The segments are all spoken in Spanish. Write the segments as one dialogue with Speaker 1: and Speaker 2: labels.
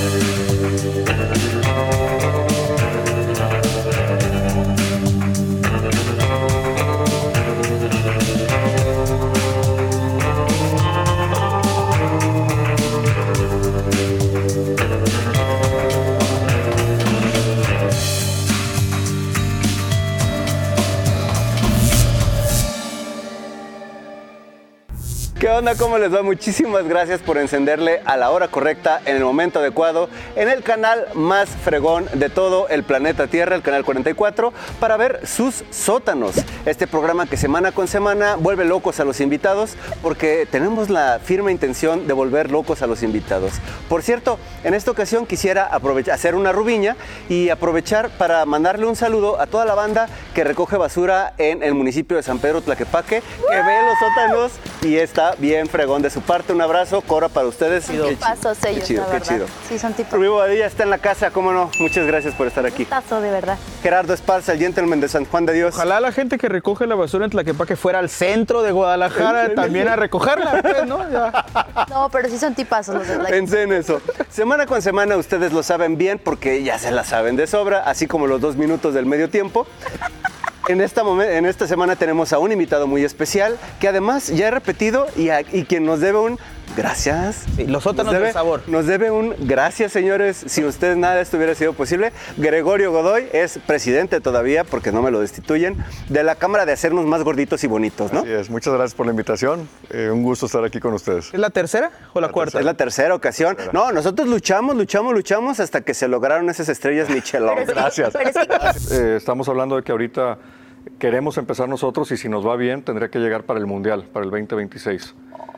Speaker 1: ¿Qué onda? ¿Cómo les va? Muchísimas gracias por encenderle a la hora correcta, en el momento adecuado, en el canal más fregón de todo el planeta Tierra, el canal 44, para ver sus sótanos. Este programa que semana con semana vuelve locos a los invitados, porque tenemos la firme intención de volver locos a los invitados. Por cierto, en esta ocasión quisiera hacer una rubiña y aprovechar para mandarle un saludo a toda la banda que recoge basura en el municipio de San Pedro Tlaquepaque, que ve los sótanos y está bien fregón de su parte. Un abrazo, Cora, para ustedes.
Speaker 2: Son tipazos ellos,
Speaker 1: chido,
Speaker 2: la
Speaker 1: qué
Speaker 2: verdad.
Speaker 1: chido.
Speaker 2: Sí, son tipazos.
Speaker 1: Rubí Bobadilla está en la casa, cómo no. Muchas gracias por estar aquí.
Speaker 2: Tipazo, de verdad.
Speaker 1: Gerardo Esparza, el gentleman de San Juan de Dios.
Speaker 3: Ojalá la gente que recoge la basura en Tlaquepaque fuera al centro de Guadalajara también a recogerla, pues, ¿no? Ya.
Speaker 2: No, pero sí son tipazos los de Tlaquepaque.
Speaker 1: Pensé en eso. Semana con semana ustedes lo saben bien porque ya se la saben de sobra, así como los 2 minutos del medio tiempo. En esta semana tenemos a un invitado muy especial que además ya he repetido y quien nos debe un gracias.
Speaker 3: Sí, los sótanos del sabor.
Speaker 1: Nos debe un gracias, señores. Si ustedes nada de esto hubiera sido posible. Gregorio Godoy es presidente todavía, porque no me lo destituyen, de la Cámara de Hacernos Más Gorditos y Bonitos, ¿no?
Speaker 4: Así es. Muchas gracias por la invitación. Un gusto estar aquí con ustedes.
Speaker 3: ¿Es la tercera o la cuarta?
Speaker 1: Es la tercera ocasión. No, nosotros luchamos hasta que se lograron esas estrellas Michelin.
Speaker 4: Gracias. Estamos hablando de que ahorita queremos empezar nosotros y si nos va bien tendría que llegar para el Mundial, para el 2026.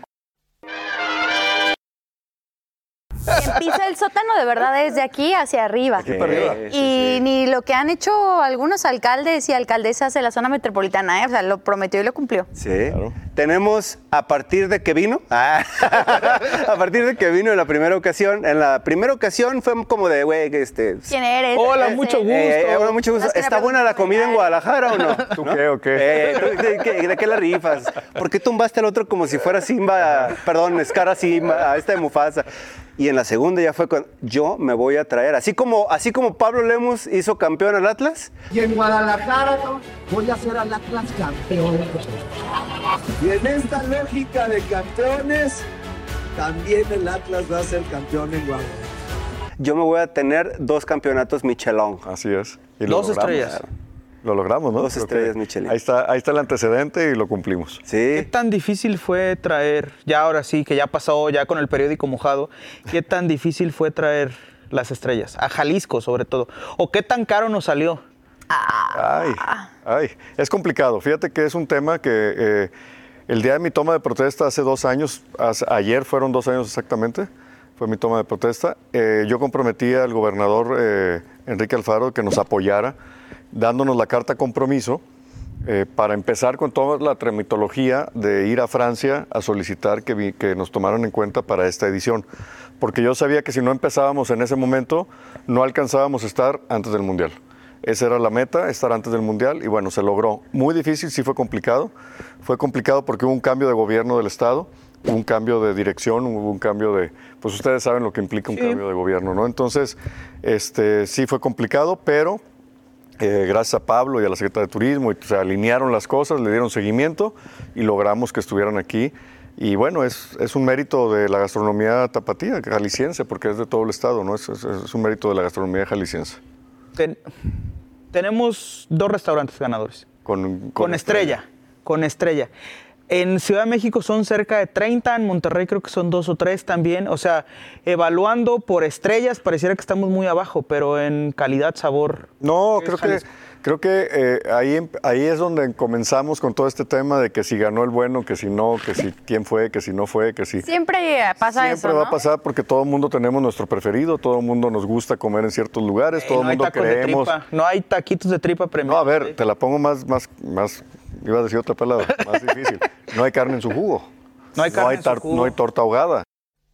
Speaker 2: Quien pisa el sótano de verdad es de aquí hacia arriba.
Speaker 4: Aquí para arriba.
Speaker 2: Y ni lo que han hecho algunos alcaldes y alcaldesas de la zona metropolitana, o sea, lo prometió y lo cumplió.
Speaker 1: Sí.
Speaker 4: Claro.
Speaker 1: Tenemos, a partir de que vino, en la primera ocasión, fue como de, güey,
Speaker 2: ¿Quién eres?
Speaker 3: Hola, mucho gusto.
Speaker 1: Hola, mucho gusto.
Speaker 2: Es que
Speaker 1: ¿Está
Speaker 2: la
Speaker 1: buena la comida en Guadalajara o no?
Speaker 4: ¿Tú
Speaker 1: ¿No?
Speaker 4: qué o qué?
Speaker 1: ¿De qué la rifas? ¿Por qué tumbaste al otro como si fuera Simba, Scar Simba, a esta de Mufasa? Y en la segunda ya fue con, yo me voy a traer, así como Pablo Lemus hizo campeón al Atlas.
Speaker 5: Y en Guadalajara voy a hacer al Atlas campeón. Y en esta lógica de campeones, también el Atlas va a ser campeón en Guadalajara.
Speaker 1: Yo me voy a tener 2 campeonatos Michelin.
Speaker 4: Así es. Y
Speaker 3: Dos
Speaker 4: lo logramos.
Speaker 3: estrellas.
Speaker 4: Lo logramos, ¿no?
Speaker 1: 2
Speaker 4: Creo
Speaker 1: estrellas
Speaker 4: que
Speaker 1: Michelin.
Speaker 4: Ahí está el antecedente y lo cumplimos.
Speaker 3: ¿Qué
Speaker 1: Sí.
Speaker 3: tan difícil fue traer, ya ahora sí, que ya pasó, ya con el periódico mojado, qué tan difícil fue traer las estrellas? A Jalisco, sobre todo. ¿O qué tan caro nos salió?
Speaker 4: Ay, es complicado. Fíjate que es un tema que el día de mi toma de protesta hace 2 años, ayer fueron 2 años exactamente, fue mi toma de protesta. Yo comprometí al gobernador Enrique Alfaro que nos apoyara, dándonos la carta compromiso para empezar con toda la tramitología de ir a Francia a solicitar que nos tomaran en cuenta para esta edición. Porque yo sabía que si no empezábamos en ese momento, no alcanzábamos a estar antes del Mundial. Esa era la meta, estar antes del Mundial, y bueno, se logró. Muy difícil, sí fue complicado. Fue complicado porque hubo un cambio de gobierno del Estado, hubo un cambio de dirección, hubo un cambio de... Pues ustedes saben lo que implica un cambio de gobierno, ¿no? Entonces, sí fue complicado, pero gracias a Pablo y a la Secretaría de Turismo, se alinearon las cosas, le dieron seguimiento y logramos que estuvieran aquí. Y bueno, es un mérito de la gastronomía tapatía, jalisciense, porque es de todo el estado, ¿no? Es un mérito de la gastronomía jalisciense.
Speaker 3: Tenemos 2 restaurantes ganadores. Con estrella. En Ciudad de México son cerca de 30, en Monterrey creo que son 2 o 3 también. O sea, evaluando por estrellas pareciera que estamos muy abajo, pero en calidad, sabor...
Speaker 4: No, creo que ahí es donde comenzamos con todo este tema de que si ganó el bueno, que si no, que si quién fue, que si no fue, que si...
Speaker 2: Siempre pasa eso,
Speaker 4: Siempre va
Speaker 2: ¿no?
Speaker 4: a pasar porque todo el mundo tenemos nuestro preferido, todo el mundo nos gusta comer en ciertos lugares, todo el
Speaker 3: no hay
Speaker 4: mundo
Speaker 3: tacos de
Speaker 4: creemos...
Speaker 3: tripa, no hay taquitos de tripa
Speaker 4: No,
Speaker 3: premiados.
Speaker 4: a ver, te la pongo más, iba a decir otra palabra, más difícil. No hay carne en su jugo.
Speaker 3: No hay carne en su jugo.
Speaker 4: No hay torta ahogada.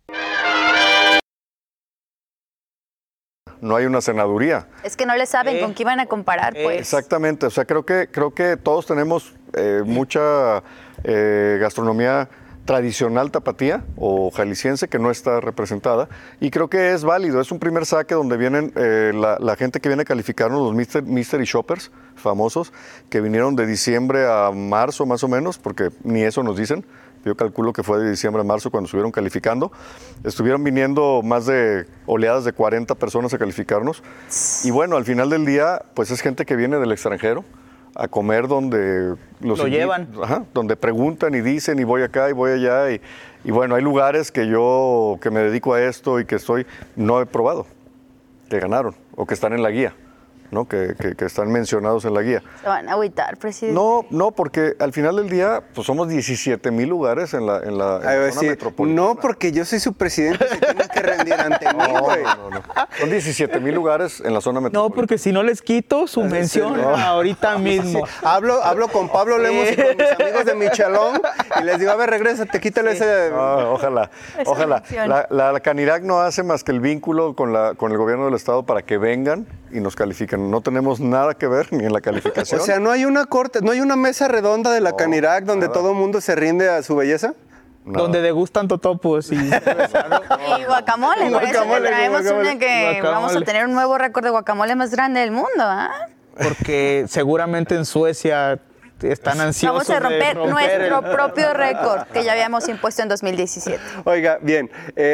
Speaker 4: No hay una cenaduría.
Speaker 2: Es que no le saben con qué iban a comparar, pues.
Speaker 4: Exactamente, o sea, creo que todos tenemos mucha gastronomía tradicional tapatía o jalisciense que no está representada, y creo que es válido. Es un primer saque donde vienen la gente que viene a calificarnos, los mystery shoppers famosos, que vinieron de diciembre a marzo más o menos, porque ni eso nos dicen. Yo calculo que fue de diciembre a marzo cuando estuvieron calificando. Estuvieron viniendo más de oleadas de 40 personas a calificarnos. Y bueno, al final del día, pues es gente que viene del extranjero a comer donde
Speaker 3: lo llevan.
Speaker 4: Ajá, donde preguntan y dicen y voy acá y voy allá. Y bueno, hay lugares que yo que me dedico a esto y que no he probado, que ganaron o que están en la guía. ¿No? Que están mencionados en la guía.
Speaker 2: Se van a agüitar, presidente.
Speaker 4: No, porque al final del día, pues somos 17,000 lugares en la zona metropolitana.
Speaker 1: No, porque yo soy su presidente, se tienen que rendir ante mí, güey.
Speaker 4: No. Son 17,000 lugares en la zona metropolitana.
Speaker 3: No, porque si no les quito su mención ahorita mismo.
Speaker 1: Sí. Hablo con Pablo Lemos y con mis amigos de Michelón y les digo, a ver, regrésate, quítale ese...
Speaker 4: No, ojalá. La Canirac no hace más que el vínculo con el gobierno del estado para que vengan y nos califiquen. No tenemos nada que ver ni en la calificación.
Speaker 1: O sea, ¿no hay una corte, no hay una mesa redonda de la Canirac donde todo el mundo se rinde a su belleza?
Speaker 4: No.
Speaker 3: Donde degustan totopos y
Speaker 2: guacamole. Por eso le traemos una que vamos a tener un nuevo récord de guacamole más grande del mundo, ¿ah?
Speaker 3: Porque seguramente en Suecia están ansiosos.
Speaker 2: Vamos a romper nuestro propio récord que ya habíamos impuesto en 2017.
Speaker 1: Oiga, bien.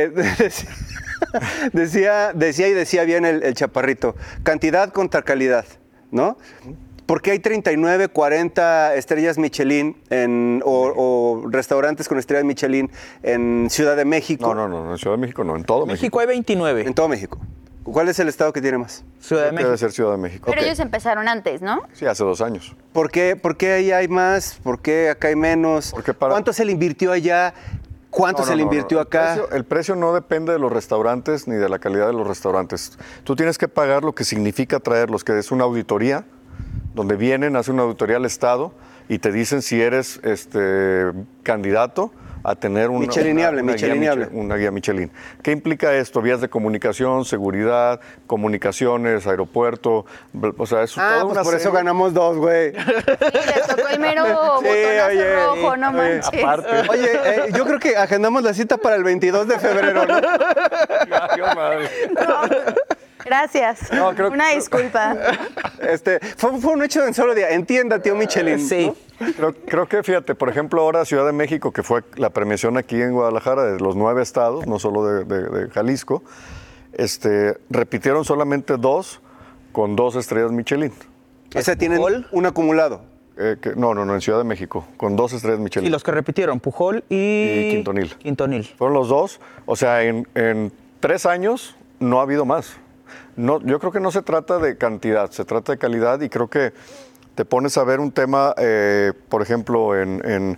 Speaker 1: Decía bien el chaparrito, cantidad contra calidad, ¿no? ¿Por qué hay 39, 40 estrellas Michelin o restaurantes con estrellas Michelin en Ciudad de México?
Speaker 4: No, en Ciudad de México no, en todo México.
Speaker 3: México hay 29.
Speaker 1: En todo México. ¿Cuál es el estado que tiene más?
Speaker 3: Ciudad de México.
Speaker 4: Debe ser Ciudad de México.
Speaker 2: Pero ellos empezaron antes, ¿no?
Speaker 4: Sí, hace 2 años.
Speaker 1: ¿Por qué ahí hay más? ¿Por qué acá hay menos? ¿Cuánto se le invirtió allá? ¿Cuánto se le invirtió acá?
Speaker 4: El precio no depende de los restaurantes ni de la calidad de los restaurantes. Tú tienes que pagar lo que significa traerlos, que es una auditoría, donde vienen, hacen una auditoría al Estado y te dicen si eres candidato a tener una guía Michelin. ¿Qué implica esto? Vías de comunicación, seguridad, comunicaciones, aeropuerto, o sea, eso todo
Speaker 1: pues por eso ganamos 2, güey.
Speaker 2: Sí, les tocó el mero botonazo rojo, no manches.
Speaker 4: Aparte.
Speaker 1: Oye, yo creo que agendamos la cita para el 22 de febrero, ¿no?
Speaker 2: Gracias. Una disculpa.
Speaker 1: Fue un hecho de un solo día. Entienda, tío Michelin.
Speaker 3: Sí.
Speaker 1: ¿no?
Speaker 4: Creo que, fíjate, por ejemplo, ahora Ciudad de México, que fue la premiación aquí en Guadalajara de los 9 estados, no solo de Jalisco, repitieron solamente 2 con 2 estrellas Michelin.
Speaker 1: O sea, tienen un acumulado.
Speaker 4: No, en Ciudad de México, con 2 estrellas Michelin.
Speaker 3: Y los que repitieron, Pujol y Quintonil.
Speaker 4: Fueron los 2. O sea, en 3 años no ha habido más. No, yo creo que no se trata de cantidad, se trata de calidad, y creo que te pones a ver un tema, por ejemplo, en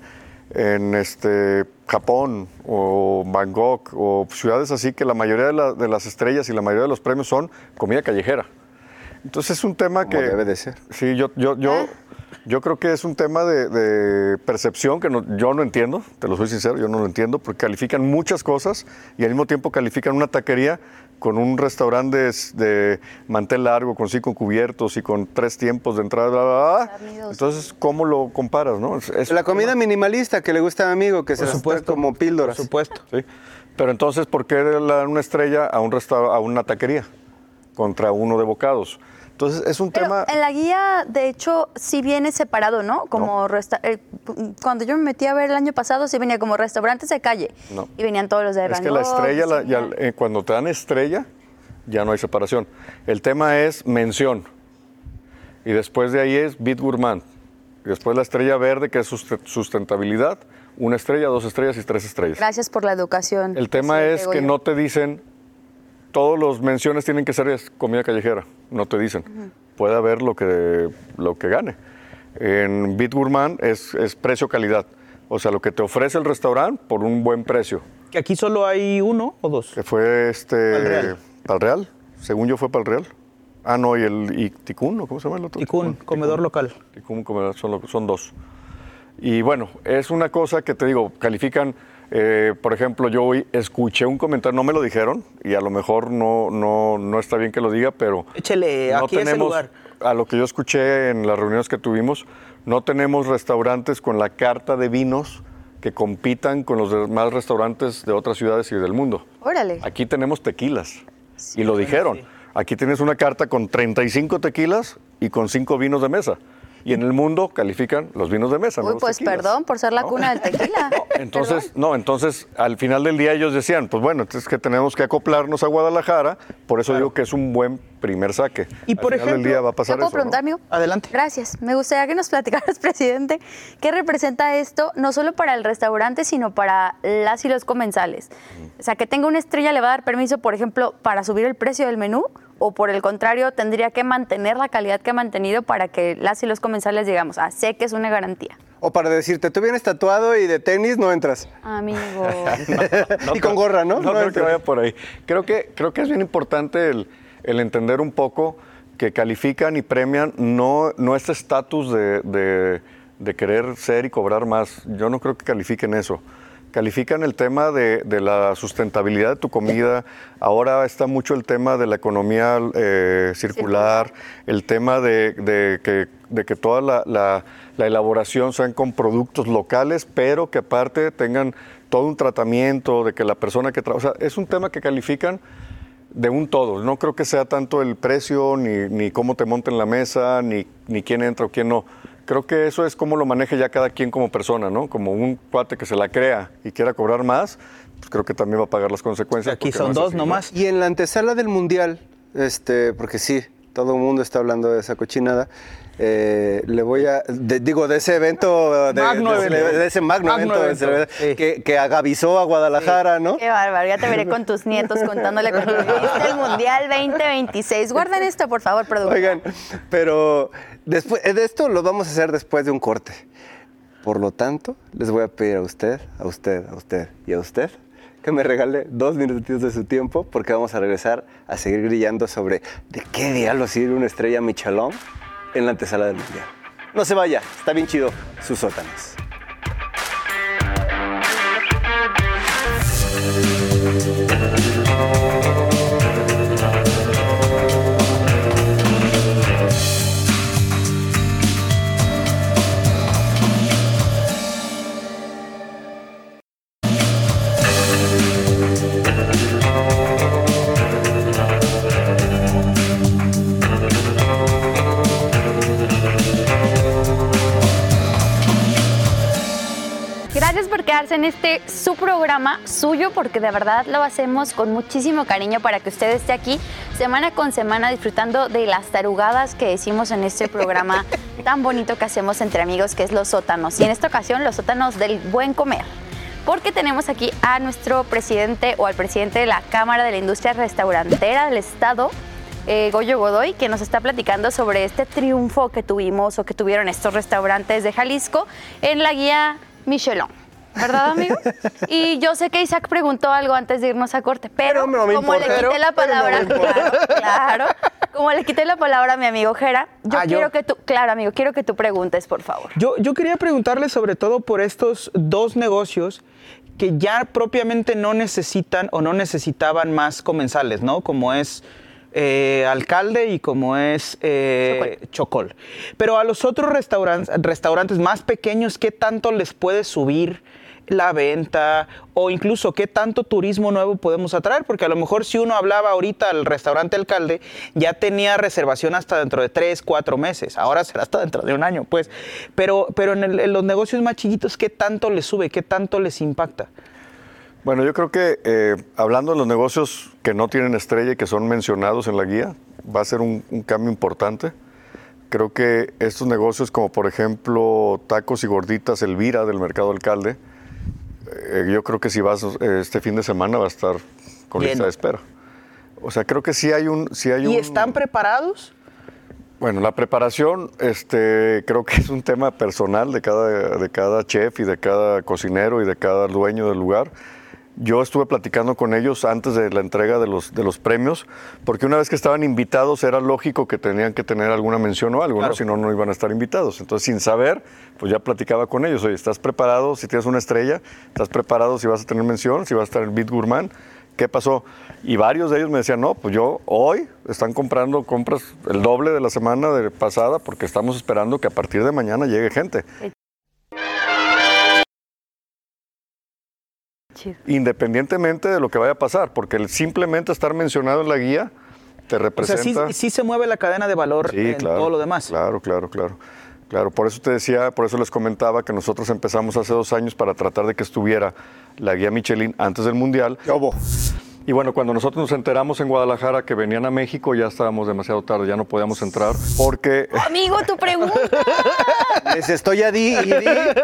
Speaker 4: Japón o Bangkok o ciudades así, que la mayoría de las estrellas y la mayoría de los premios son comida callejera. Entonces es un tema
Speaker 1: como debe de ser.
Speaker 4: Sí, yo creo que es un tema de percepción que yo no entiendo, te lo soy sincero, yo no lo entiendo, porque califican muchas cosas y al mismo tiempo califican una taquería con un restaurante de mantel largo, con 5 cubiertos y con 3 tiempos de entrada, bla, bla, bla. Entonces, ¿cómo lo comparas, no?
Speaker 1: La comida minimalista que le gusta a mi amigo, que se las trae como píldoras.
Speaker 3: Por supuesto.
Speaker 4: Sí. Pero entonces, ¿por qué le dan una estrella a una taquería contra uno de bocados? Entonces, es un tema...
Speaker 2: En la guía, de hecho, sí viene separado, ¿no? Como cuando yo me metí a ver el año pasado, sí venía como restaurantes de calle. No. Y venían todos los de Van Gogh.
Speaker 4: Es que la estrella, cuando te dan estrella, ya no hay separación. El tema es mención. Y después de ahí es Bit Gourmand. Y después la estrella verde, que es sustentabilidad. 1 estrella, 2 estrellas y 3 estrellas.
Speaker 2: Gracias por la educación.
Speaker 4: El tema es que no te dicen... Todos los menciones tienen que ser comida callejera, no te dicen. Puede haber lo que gane. En Bit Gourmand es precio-calidad. O sea, lo que te ofrece el restaurante por un buen precio.
Speaker 3: ¿Que aquí solo hay 1 o 2?
Speaker 4: Que fue Palreal. Según yo fue Palreal. Ah, no, y Ticún, ¿no? ¿Cómo se llama el otro?
Speaker 3: Ticún, comedor local.
Speaker 4: Ticún, comedor, son 2. Y bueno, es una cosa que te digo, califican... por ejemplo, yo hoy escuché un comentario, no me lo dijeron, y a lo mejor no está bien que lo diga, pero...
Speaker 3: Échele,
Speaker 4: no
Speaker 3: aquí
Speaker 4: tenemos,
Speaker 3: ese lugar.
Speaker 4: A lo que yo escuché en las reuniones que tuvimos, no tenemos restaurantes con la carta de vinos que compitan con los demás restaurantes de otras ciudades y del mundo.
Speaker 2: Órale.
Speaker 4: Aquí tenemos tequilas, y lo dijeron. Aquí tienes una carta con 35 tequilas y con 5 vinos de mesa. Y en el mundo califican los vinos de mesa.
Speaker 2: Uy,
Speaker 4: no
Speaker 2: pues
Speaker 4: tequilas.
Speaker 2: perdón por ser la cuna del tequila.
Speaker 4: Entonces, al final del día ellos decían, pues bueno, es que tenemos que acoplarnos a Guadalajara, por eso digo que es un buen primer saque.
Speaker 3: Y por
Speaker 4: al final del
Speaker 3: ejemplo,
Speaker 4: día va a pasar
Speaker 2: ¿Te puedo
Speaker 4: eso,
Speaker 2: preguntar,
Speaker 4: ¿no?
Speaker 2: amigo?
Speaker 3: Adelante.
Speaker 2: Gracias. Me gustaría que nos platicaras, presidente, qué representa esto, no solo para el restaurante, sino para las y los comensales. O sea, que tenga una estrella le va a dar permiso, por ejemplo, para subir el precio del menú, o por el contrario, tendría que mantener la calidad que ha mantenido para que las y los comensales digamos, sé que es una garantía.
Speaker 1: O para decirte, tú vienes tatuado y de tenis no entras.
Speaker 2: Amigo.
Speaker 1: Y con gorra, ¿no?
Speaker 4: No creo que vaya por ahí. Creo que es bien importante el entender un poco que califican y premian no este estatus de querer ser y cobrar más. Yo no creo que califiquen eso. Califican el tema de la sustentabilidad de tu comida. Ahora está mucho el tema de la economía circular, el tema de que toda la elaboración sean con productos locales, pero que aparte tengan todo un tratamiento, de que la persona que trabaja... O sea, es un tema que califican de un todo. No creo que sea tanto el precio, ni cómo te monten la mesa, ni quién entra o quién no. Creo que eso es cómo lo maneje ya cada quien como persona, ¿no? Como un cuate que se la crea y quiera cobrar más, pues creo que también va a pagar las consecuencias.
Speaker 3: Aquí son dos nomás.
Speaker 1: Y en la antesala del Mundial, porque sí, todo el mundo está hablando de esa cochinada, le voy a, de ese evento, de ese magno evento
Speaker 3: sí.
Speaker 1: que agavizó a Guadalajara, ¿no?
Speaker 2: Qué bárbaro, ya te veré con tus nietos contándole con el Mundial 2026. Guarden esto, por favor, productor.
Speaker 1: Oigan, pero después de esto lo vamos a hacer después de un corte. Por lo tanto, les voy a pedir a usted y a usted que me regale 2 minutitos de su tiempo porque vamos a regresar a seguir grillando sobre de qué diablos sirve una estrella Michelin en la antesala del Mundial. No se vaya, está bien chido sus sótanos.
Speaker 2: Gracias por quedarse en su programa suyo, porque de verdad lo hacemos con muchísimo cariño para que usted esté aquí semana con semana disfrutando de las tarugadas que decimos en este programa tan bonito que hacemos entre amigos, que es Los Sótanos. Y en esta ocasión, Los Sótanos del Buen Comer. Porque tenemos aquí a nuestro presidente o al presidente de la Cámara de la Industria Restaurantera del Estado, Goyo Godoy, que nos está platicando sobre este triunfo que tuvimos o que tuvieron estos restaurantes de Jalisco en la guía Michelin, ¿verdad, amigo? Y yo sé que Isaac preguntó algo antes de irnos a corte, pero
Speaker 1: no me
Speaker 2: como
Speaker 1: importa,
Speaker 2: le quité la palabra, claro, como le quité la palabra a mi amigo Jera, quiero que tú preguntes, por favor.
Speaker 3: Yo quería preguntarle sobre todo por estos 2 negocios que ya propiamente no necesitan o no necesitaban más comensales, ¿no? Como es Alcalde y como es Chocol. Pero a los otros restaurantes más pequeños, ¿qué tanto les puede subir la venta o incluso qué tanto turismo nuevo podemos atraer? Porque a lo mejor si uno hablaba ahorita al restaurante Alcalde, ya tenía reservación hasta dentro de 3, 4 meses. Ahora será hasta dentro de un año, pues. Pero en los negocios más chiquitos, ¿qué tanto les sube? ¿Qué tanto les impacta?
Speaker 4: Bueno, yo creo que hablando de los negocios que no tienen estrella y que son mencionados en la guía, va a ser un cambio importante. Creo que estos negocios como por ejemplo Tacos y Gorditas Elvira del Mercado Alcalde, yo creo que si vas este fin de semana va a estar con lista de espera. O sea, creo que sí hay un...
Speaker 3: ¿Y están preparados?
Speaker 4: Bueno, la preparación creo que es un tema personal de cada chef y de cada cocinero y de cada dueño del lugar. Yo estuve platicando con ellos antes de la entrega de los premios, porque una vez que estaban invitados era lógico que tenían que tener alguna mención o algo, claro, ¿no? Si no, no iban a estar invitados. Entonces, sin saber, pues ya platicaba con ellos. Oye, ¿estás preparado si tienes una estrella? ¿Estás preparado si vas a tener mención? ¿Si vas a estar en Beat Gourmand? ¿Qué pasó? Y varios de ellos me decían, no, pues yo hoy están comprando compras el doble de la semana pasada porque estamos esperando que a partir de mañana llegue gente.
Speaker 2: chido.
Speaker 4: Independientemente de lo que vaya a pasar, porque el simplemente estar mencionado en la guía te representa...
Speaker 3: O sea, sí se mueve la cadena de valor en todo lo demás.
Speaker 4: Claro, por eso te decía, por eso les comentaba que nosotros empezamos hace 2 años para tratar de que estuviera la guía Michelin antes del Mundial. Y bueno, cuando nosotros nos enteramos en Guadalajara que venían a México, ya estábamos demasiado tarde, ya no podíamos entrar porque...
Speaker 2: Amigo, tu pregunta.
Speaker 1: Les estoy a di y di.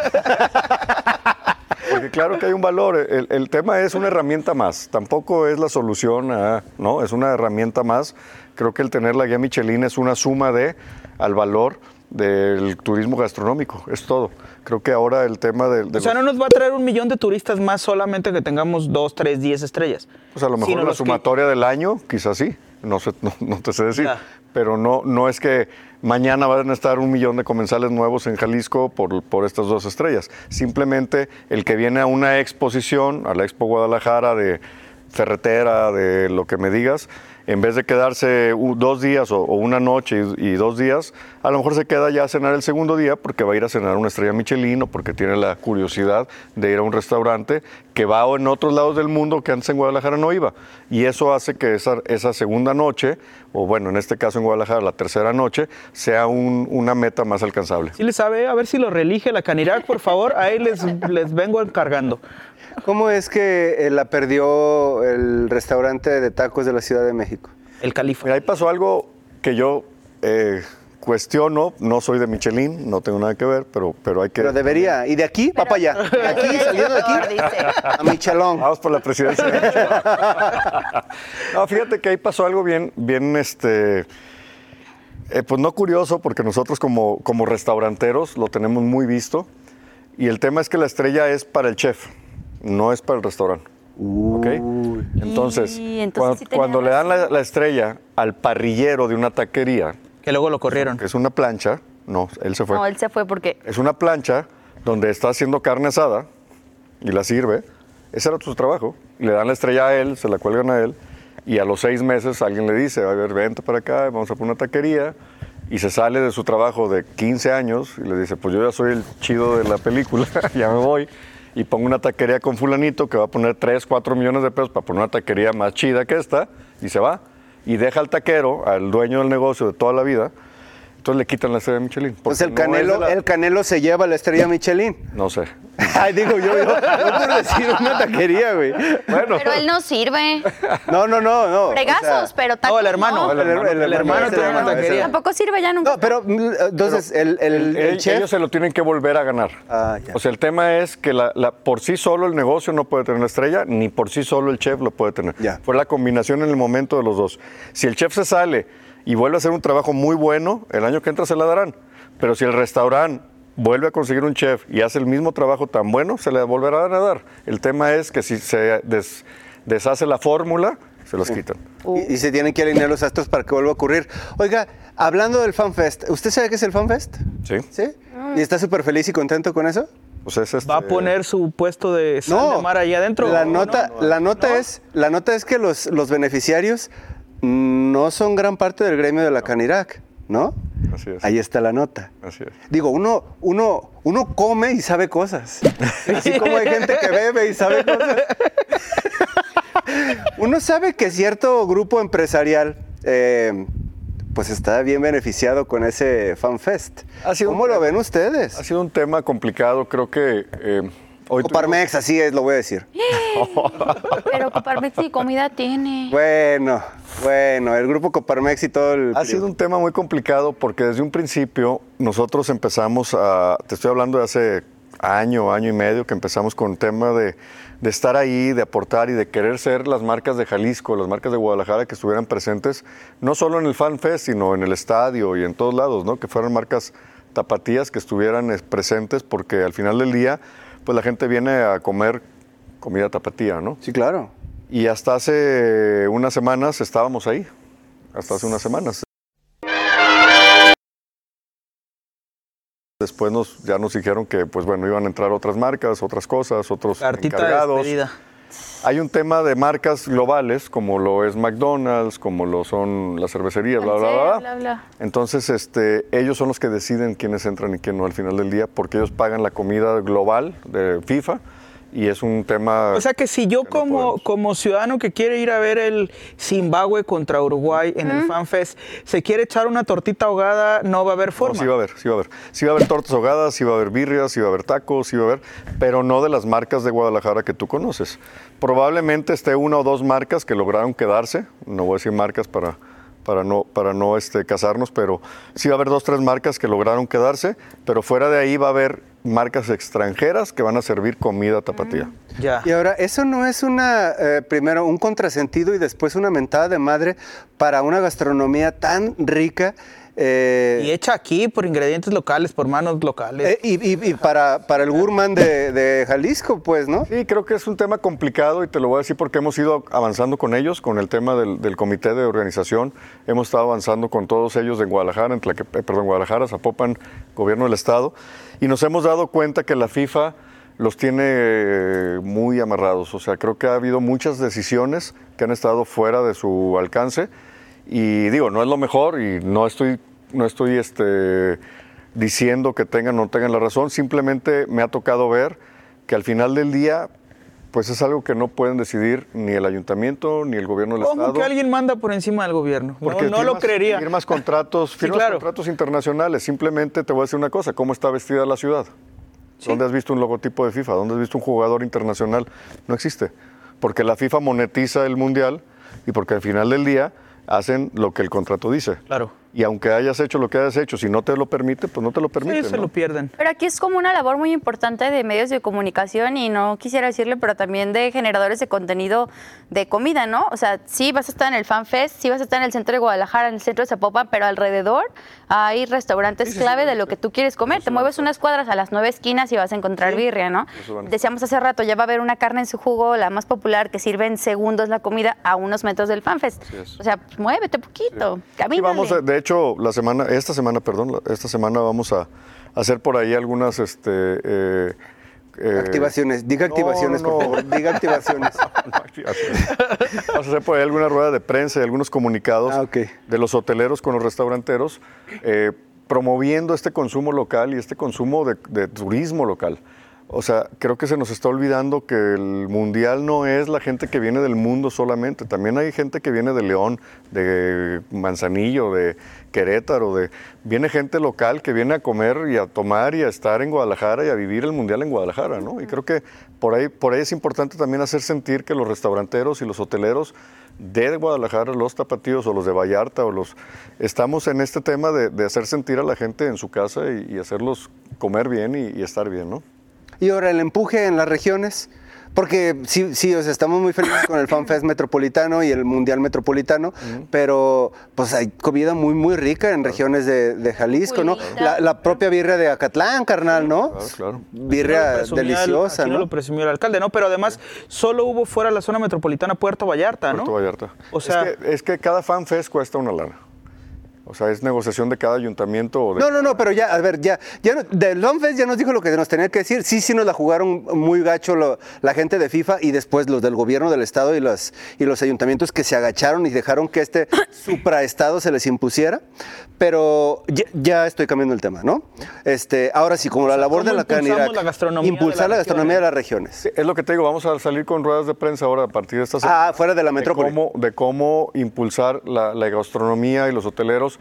Speaker 4: Porque claro que hay un valor. El tema es una herramienta más. Tampoco es la solución, ¿no? Es una herramienta más. Creo que el tener la guía Michelin es una suma al valor del turismo gastronómico. Es todo. Creo que ahora el tema de
Speaker 3: o sea, no nos va a traer 1 millón de turistas más solamente que tengamos 2, 3, 10 estrellas.
Speaker 4: Pues a lo mejor la sumatoria del año, quizás sí. No te sé decir. Pero no es que mañana van a estar 1 millón de comensales nuevos en Jalisco por estas 2 estrellas. Simplemente el que viene a una exposición, a la Expo Guadalajara de ferretera, de lo que me digas, en vez de quedarse 2 días o una noche y 2 días, a lo mejor se queda ya a cenar el segundo día porque va a ir a cenar una estrella Michelin o porque tiene la curiosidad de ir a un restaurante que va en otros lados del mundo que antes en Guadalajara no iba. Y eso hace que esa segunda noche, o bueno, en este caso en Guadalajara la tercera noche, sea una meta más alcanzable.
Speaker 3: ¿Sí le sabe? A ver si lo reelige la Canirac, por favor. Ahí les vengo encargando.
Speaker 1: ¿Cómo es que la perdió el restaurante de tacos de la Ciudad de México?
Speaker 3: El Califa.
Speaker 4: Mira, ahí pasó algo que yo cuestiono. No soy de Michelin, no tengo nada que ver, pero hay que...
Speaker 1: Pero debería. ¿Y de aquí? Va para allá. ¿De aquí, saliendo de aquí? A Michelón.
Speaker 4: Vamos por la presidencia de Michelin. No, fíjate que ahí pasó algo bien pues no curioso, porque nosotros como restauranteros lo tenemos muy visto. Y el tema es que la estrella es para el chef. No es para el restaurante. ¿Okay? Entonces, cuando le dan la estrella al parrillero de una taquería...
Speaker 3: Que luego lo corrieron.
Speaker 4: Que es una plancha. No, él se fue.
Speaker 2: No, él se fue porque...
Speaker 4: Es una plancha donde está haciendo carne asada y la sirve. Ese era su trabajo. Le dan la estrella a él, se la cuelgan a él. Y a los 6 meses alguien le dice, a ver, vente para acá, vamos a poner una taquería. Y se sale de su trabajo de 15 años y le dice, pues yo ya soy el chido de la película, ya me voy. Y pongo una taquería con fulanito que va a poner 3, 4 millones de pesos para poner una taquería más chida que esta, y se va. Y deja al taquero, al dueño del negocio de toda la vida, entonces le quitan la estrella Michelin.
Speaker 1: Pues el Canelo se lleva la estrella Michelin.
Speaker 4: No sé.
Speaker 1: Ay, digo yo por decir una taquería, güey.
Speaker 4: Bueno.
Speaker 2: Pero él no sirve.
Speaker 1: No.
Speaker 2: Fregazos, pero tacos
Speaker 3: no, el hermano.
Speaker 2: no.
Speaker 3: El hermano tiene una taquería.
Speaker 2: Tampoco sirve ya nunca.
Speaker 1: No, pero entonces el chef...
Speaker 4: Ellos se lo tienen que volver a ganar.
Speaker 1: Ya.
Speaker 4: O sea, el tema es que por sí solo el negocio no puede tener la estrella, ni por sí solo el chef lo puede tener.
Speaker 1: Ya.
Speaker 4: Fue la combinación en el momento de los dos. Si el chef se sale y vuelve a hacer un trabajo muy bueno, el año que entra se la darán. Pero si el restaurante vuelve a conseguir un chef y hace el mismo trabajo tan bueno, se le volverá a dar. El tema es que si se deshace la fórmula, se los quitan.
Speaker 1: Y se tienen que alinear los astros para que vuelva a ocurrir. Oiga, hablando del FanFest, ¿usted sabe qué es el FanFest?
Speaker 4: Sí.
Speaker 1: ¿Sí? ¿Y está súper feliz y contento con eso?
Speaker 4: Pues es
Speaker 3: ¿Va a poner su puesto de sal de mar allá adentro?
Speaker 1: La nota es que los beneficiarios no son gran parte del gremio de la Canirac, ¿no?
Speaker 4: Así es.
Speaker 1: Ahí está la nota.
Speaker 4: Así es.
Speaker 1: Digo, uno come y sabe cosas. Así como hay gente que bebe y sabe cosas. Uno sabe que cierto grupo empresarial pues está bien beneficiado con ese FanFest. ¿Cómo lo ven ustedes?
Speaker 4: Ha sido un tema complicado, creo que...
Speaker 1: Coparmex, así es, lo voy a decir.
Speaker 2: Pero Coparmex ni comida tiene.
Speaker 1: Bueno, el grupo Coparmex y todo el...
Speaker 4: Ha sido un tema muy complicado porque desde un principio nosotros empezamos te estoy hablando de hace año y medio, que empezamos con el tema de estar ahí, de aportar y de querer ser las marcas de Jalisco, las marcas de Guadalajara que estuvieran presentes, no solo en el FanFest, sino en el estadio y en todos lados, ¿no? Que fueran marcas tapatías que estuvieran presentes, porque al final del día pues la gente viene a comer comida tapatía, ¿no?
Speaker 1: Sí, claro.
Speaker 4: Y hasta hace unas semanas estábamos ahí, hasta hace unas semanas. Después ya nos dijeron que, pues bueno, iban a entrar otras marcas, otras cosas, otros encargados.
Speaker 3: Despedida.
Speaker 4: Hay un tema de marcas globales, como lo es McDonald's, como lo son las cervecerías, bla. Entonces, ellos son los que deciden quiénes entran y quién no al final del día, porque ellos pagan la comida global de FIFA y es un tema...
Speaker 3: O sea que si yo como ciudadano que quiere ir a ver el Zimbabue contra Uruguay en el FanFest, se quiere echar una tortita ahogada, no va a haber forma.
Speaker 4: No, sí va a haber. Sí va a haber tortas ahogadas, sí va a haber birrias, sí va a haber tacos, sí va a haber, pero no de las marcas de Guadalajara que tú conoces. Probablemente esté una o dos marcas que lograron quedarse, no voy a decir marcas para no casarnos, pero sí va a haber 2 o 3 marcas que lograron quedarse, pero fuera de ahí va a haber marcas extranjeras que van a servir comida tapatía.
Speaker 3: Ya.
Speaker 1: Y ahora, ¿eso no es primero un contrasentido y después una mentada de madre para una gastronomía tan rica?
Speaker 3: Y hecha aquí por ingredientes locales, por manos locales.
Speaker 1: Y para el gourmand de Jalisco, pues, ¿no?
Speaker 4: Sí, creo que es un tema complicado y te lo voy a decir porque hemos ido avanzando con ellos, con el tema del comité de organización. Hemos estado avanzando con todos ellos en Guadalajara, Guadalajara, Zapopan, gobierno del estado, y nos hemos dado cuenta que la FIFA los tiene muy amarrados. O sea, creo que ha habido muchas decisiones que han estado fuera de su alcance. Y digo, no es lo mejor y no estoy diciendo que tengan o no tengan la razón, simplemente me ha tocado ver que al final del día, pues es algo que no pueden decidir ni el ayuntamiento ni el gobierno del estado.
Speaker 3: ¿Cómo que alguien manda por encima del gobierno?
Speaker 4: Porque
Speaker 3: no lo creería.
Speaker 4: Firmas contratos internacionales. Simplemente te voy a decir una cosa, ¿cómo está vestida la ciudad? ¿Sí? ¿Dónde has visto un logotipo de FIFA? ¿Dónde has visto un jugador internacional? No existe. Porque la FIFA monetiza el mundial y porque al final del día hacen lo que el contrato dice.
Speaker 3: Claro.
Speaker 4: Y aunque hayas hecho lo que hayas hecho, si no te lo permite, pues no te lo permite.
Speaker 3: Sí, se lo pierden.
Speaker 2: Pero aquí es como una labor muy importante de medios de comunicación y no quisiera decirle, pero también de generadores de contenido de comida, ¿no? O sea, sí vas a estar en el FanFest, sí vas a estar en el centro de Guadalajara, en el centro de Zapopan, pero alrededor hay restaurantes clave de lo que tú quieres comer. Te mueves unas cuadras a las 9 esquinas y vas a encontrar birria, ¿no? Decíamos hace rato, ya va a haber una carne en su jugo, la más popular, que sirve en segundos la comida a unos metros del FanFest. O sea, pues, muévete poquito, camínale.
Speaker 4: Sí, de hecho, esta semana vamos a hacer por ahí algunas
Speaker 1: activaciones. Diga activaciones, por favor. Diga activaciones.
Speaker 4: Vamos a hacer por ahí alguna rueda de prensa y algunos comunicados de los hoteleros con los restauranteros promoviendo este consumo local y este consumo de turismo local. O sea, creo que se nos está olvidando que el mundial no es la gente que viene del mundo solamente. También hay gente que viene de León, de Manzanillo, de Querétaro. Viene gente local que viene a comer y a tomar y a estar en Guadalajara y a vivir el mundial en Guadalajara, ¿no? Y creo que por ahí es importante también hacer sentir que los restauranteros y los hoteleros de Guadalajara, los tapatíos o los de Vallarta, estamos en este tema de hacer sentir a la gente en su casa y hacerlos comer bien y estar bien, ¿no?
Speaker 1: Y ahora el empuje en las regiones, porque sí, o sea, estamos muy felices con el FanFest Metropolitano y el Mundial Metropolitano, pero pues hay comida muy, muy rica en regiones de Jalisco, ¿no? La propia birria de Acatlán, carnal, ¿no?
Speaker 4: Claro.
Speaker 1: Birria deliciosa, ¿no?
Speaker 3: Lo presumió el alcalde, ¿no? Pero además solo hubo fuera de la zona metropolitana Puerto Vallarta, ¿no?
Speaker 4: Puerto Vallarta.
Speaker 3: O sea,
Speaker 4: es que cada FanFest cuesta una lana. O sea, es negociación de cada ayuntamiento.
Speaker 1: No, pero ya, a ver, ya del FanFest ya nos dijo lo que nos tenía que decir. Sí nos la jugaron muy gacho la gente de FIFA y después los del gobierno del estado y los ayuntamientos que se agacharon y dejaron que este supraestado se les impusiera. Pero ya estoy cambiando el tema, ¿no? Ahora sí, como la labor de la Canirac, impulsar la gastronomía de las regiones.
Speaker 4: Sí, es lo que te digo, vamos a salir con ruedas de prensa ahora a partir de esta semana.
Speaker 1: Fuera de la metrópoli.
Speaker 4: De cómo impulsar la gastronomía y los hoteleros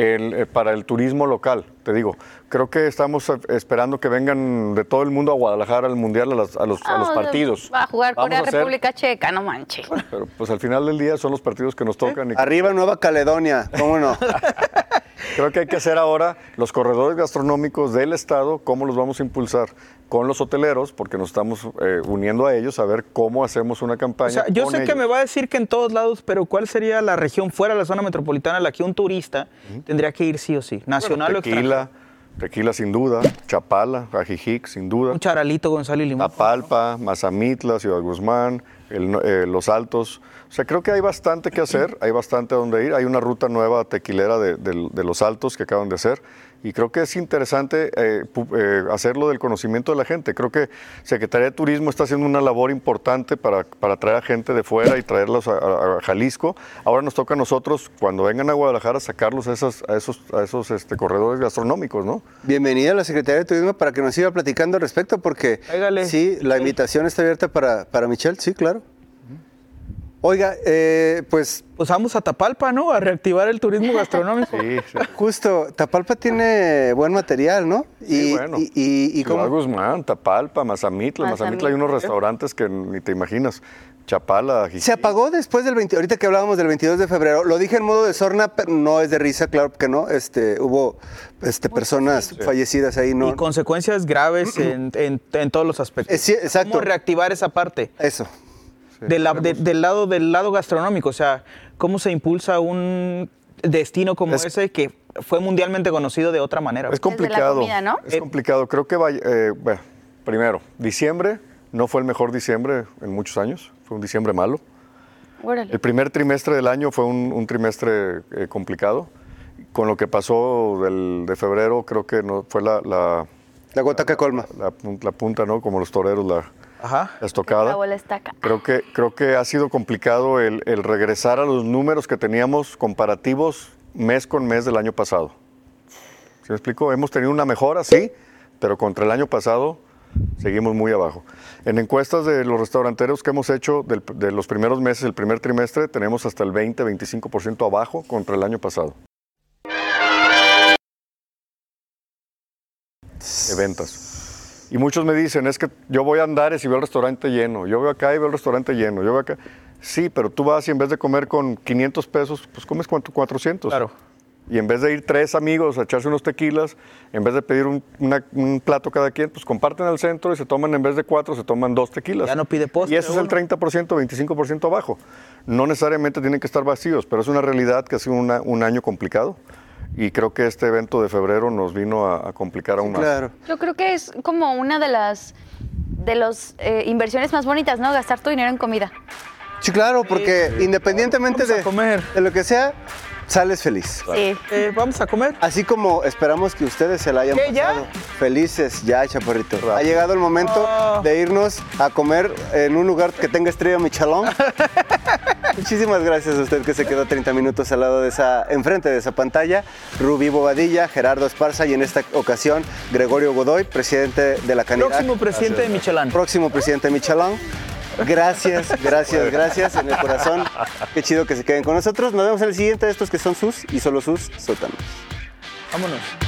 Speaker 4: para el turismo local, te digo. Creo que estamos esperando que vengan de todo el mundo a Guadalajara al Mundial, a los partidos.
Speaker 2: Va a jugar Corea, República Checa, no manches.
Speaker 4: Pero pues al final del día son los partidos que nos tocan.
Speaker 1: Arriba Nueva Caledonia, ¿cómo no?
Speaker 4: Creo que hay que hacer ahora los corredores gastronómicos del estado, cómo los vamos a impulsar con los hoteleros, porque nos estamos uniendo a ellos a ver cómo hacemos una campaña.
Speaker 3: O sea, yo sé que me va a decir que en todos lados, pero ¿cuál sería la región fuera de la zona metropolitana a la que un turista tendría que ir sí o sí? ¿Nacional o extranjero?
Speaker 4: Tequila sin duda, Chapala, Ajijic sin duda.
Speaker 3: Un Charalito, Gonzalo y Limón.
Speaker 4: Tapalpa, Mazamitla, Ciudad Guzmán, Los Altos. O sea, creo que hay bastante que hacer, hay bastante a dónde ir. Hay una ruta nueva tequilera de Los Altos que acaban de hacer. Y creo que es interesante hacerlo del conocimiento de la gente. Creo que Secretaría de Turismo está haciendo una labor importante para traer a gente de fuera y traerlos a Jalisco. Ahora nos toca a nosotros, cuando vengan a Guadalajara, sacarlos a esos corredores gastronómicos, ¿no?
Speaker 1: Bienvenida a la Secretaría de Turismo para que nos siga platicando al respecto, porque sí, la invitación está abierta para Michelle, sí, claro. Oiga, pues
Speaker 3: vamos a Tapalpa, ¿no? A reactivar el turismo gastronómico.
Speaker 4: Sí.
Speaker 1: Justo, Tapalpa tiene buen material, ¿no?
Speaker 4: Sí, bueno.
Speaker 1: Y
Speaker 4: Ciudad Guzmán, Tapalpa, Mazamitla. Mazamitla hay unos restaurantes que ni te imaginas. Chapala, Jiquilpan.
Speaker 1: Se apagó después del 20, ahorita que hablábamos del 22 de febrero, lo dije en modo de sorna, pero no es de risa, claro que no, hubo personas fallecidas ahí, ¿no?
Speaker 3: Y consecuencias graves en todos los aspectos.
Speaker 1: Sí, exacto.
Speaker 3: ¿Cómo reactivar esa parte?
Speaker 1: Eso.
Speaker 3: Sí. Del lado gastronómico, o sea, ¿cómo se impulsa un destino como ese que fue mundialmente conocido de otra manera?
Speaker 4: Es complicado,
Speaker 2: desde la comida, ¿no?
Speaker 4: Es complicado. Creo que bueno, primero, diciembre no fue el mejor diciembre en muchos años, fue un diciembre malo.
Speaker 2: Órale.
Speaker 4: El primer trimestre del año fue un trimestre complicado. Con lo que pasó de febrero, creo que no fue la
Speaker 1: gota que colma.
Speaker 4: La punta, ¿no? Como los toreros, la estocada.
Speaker 2: La estaca.
Speaker 4: Creo que ha sido complicado el regresar a los números que teníamos comparativos mes con mes del año pasado. ¿Sí me explico? Hemos tenido una mejora, sí, pero contra el año pasado seguimos muy abajo. En encuestas de los restauranteros que hemos hecho de los primeros meses, el primer trimestre, tenemos hasta el 20-25% abajo contra el año pasado. De ventas. Y muchos me dicen, es que yo voy a Andares y veo el restaurante lleno, yo veo acá y veo el restaurante lleno, yo veo acá. Sí, pero tú vas y en vez de comer con 500 pesos, pues comes 400.
Speaker 3: Claro.
Speaker 4: Y en vez de ir 3 amigos a echarse unos tequilas, en vez de pedir un plato cada quien, pues comparten al centro y se toman, en vez de 4, se toman 2 tequilas.
Speaker 3: Ya no pide postre.
Speaker 4: Y ese es el 30%, 25% abajo. No necesariamente tienen que estar vacíos, pero es una realidad que ha sido un año complicado. Y creo que este evento de febrero nos vino a complicar aún más.
Speaker 1: Claro.
Speaker 2: Yo creo que es como una de las inversiones más bonitas, ¿no? Gastar tu dinero en comida.
Speaker 1: Sí, claro, porque independientemente
Speaker 3: Vamos a comer.
Speaker 1: de lo que sea, sales feliz.
Speaker 2: Sí.
Speaker 3: ¿Vamos a comer?
Speaker 1: Así como esperamos que ustedes se la hayan
Speaker 3: ¿Qué, ya?
Speaker 1: pasado felices, ya, chaparrito. Ha llegado el momento de irnos a comer en un lugar que tenga estrella Michelin. Muchísimas gracias a usted que se quedó 30 minutos al lado enfrente de esa pantalla. Rubí Bobadilla, Gerardo Esparza y en esta ocasión Gregorio Godoy, presidente de la Canirac.
Speaker 3: Próximo presidente de Michelin.
Speaker 1: Próximo presidente de Michelin. Gracias en el corazón. Qué chido que se queden con nosotros. Nos vemos en el siguiente de estos que son sus y solo sus sótanos.
Speaker 3: Vámonos.